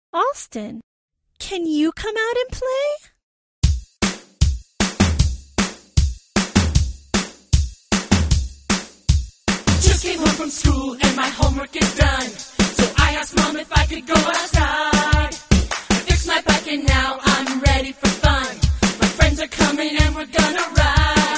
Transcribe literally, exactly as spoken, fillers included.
Alston, can you come out and play? Just came home from school and my homework is done. So I asked Mom if I could go outside. I fixed my bike and now I'm ready for fun. My friends are coming and we're gonna ride.